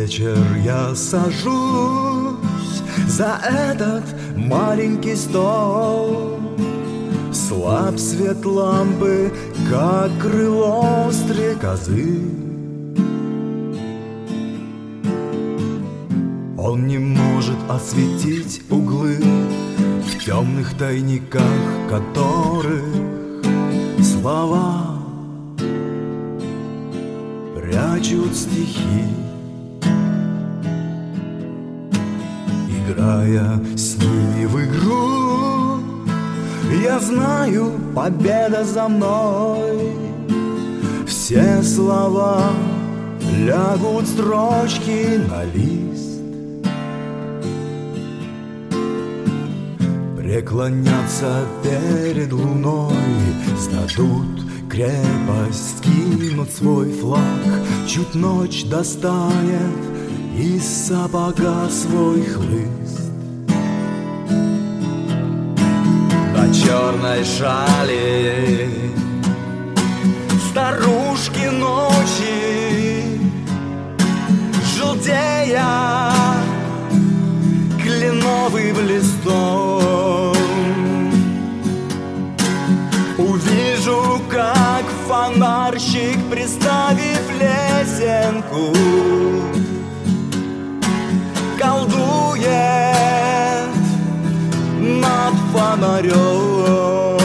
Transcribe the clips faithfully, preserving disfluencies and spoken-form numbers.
вечер я сажусь за этот маленький стол. Слаб свет лампы, как крыло стрекозы. Он не может осветить углы в темных тайниках, которых слова прячут стихи. Играя с ними в игру, я знаю, победа за мной. Все слова лягут строчки на лист. Преклонятся перед луной, сдадут крепость, кинут свой флаг. Чуть ночь достанет из сапога свой хлыст. На черной шали старушки ночи, желтея кленовым листом, увижу, как фонарщик, приставив лесенку, колдует над фонарем.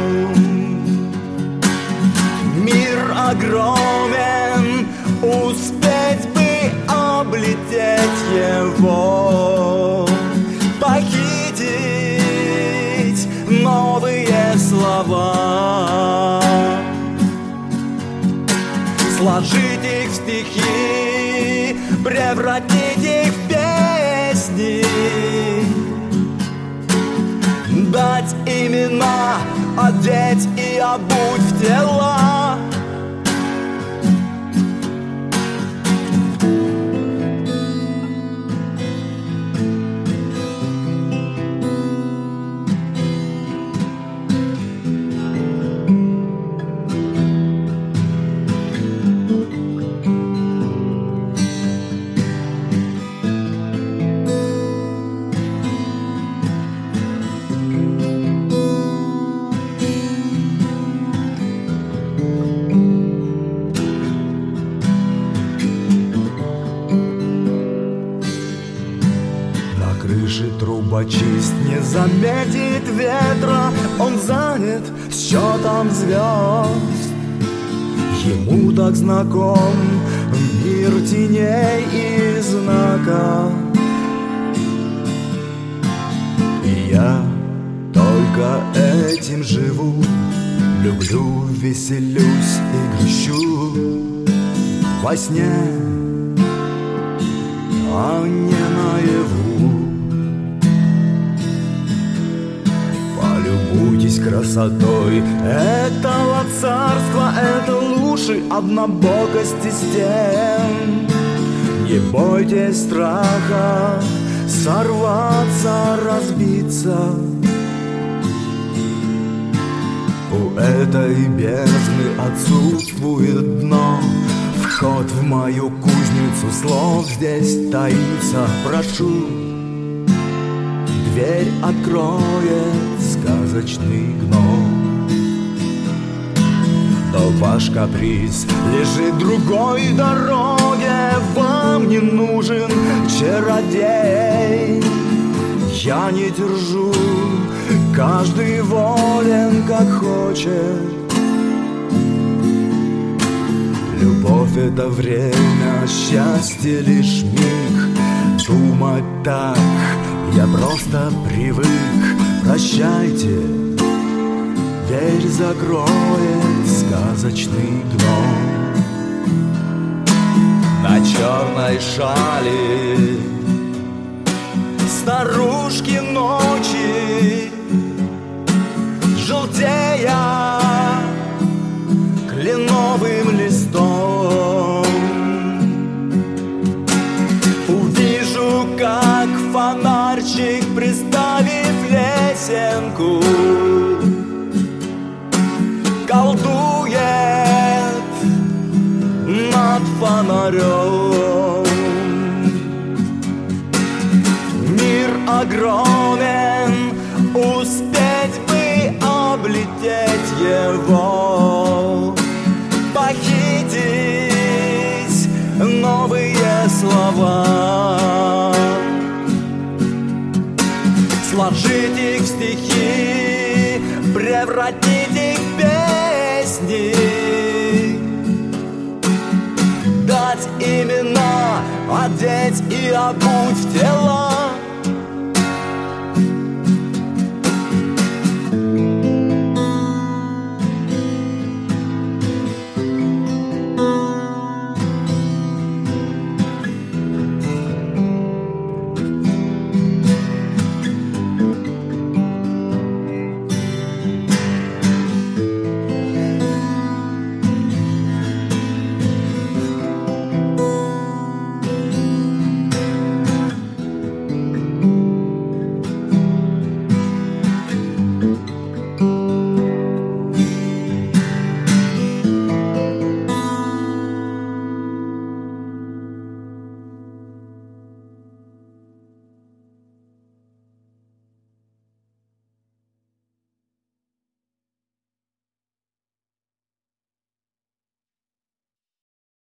Мир огромен, успеть бы облететь его, похитить новые слова, сложить их в стихи, превратить их в песни, дать имена, одеть и обуть в тела. Трубочист не заметит ветра, он занят счетом звезд. Ему так знаком мир теней и знаков. И я только этим живу, люблю, веселюсь и грущу во сне, а не наяву. Полюбуйтесь красотой этого царства, это лучше однобокости стен. Не бойтесь страха сорваться, разбиться. У этой бездны отсутствует дно. Вход в мою кузницу слов здесь таится. Прошу, дверь откроет сказочный гном. То ваш каприз лежит в другой дороге. Вам не нужен чародей. Я не держу, каждый волен как хочет. Любовь — это время, счастье — лишь миг. Думать так я просто привык. Прощайте, дверь закроет сказочный гном. На черной шали старушки ночи, желтея кленовым листом, увижу, как фонарчик, приставив лесенку, колдует над фонарем. огромен, успеть бы облететь его, похитить новые слова, сложить их в стихи, превратить их в песни, дать имена, одеть и обуть в тела.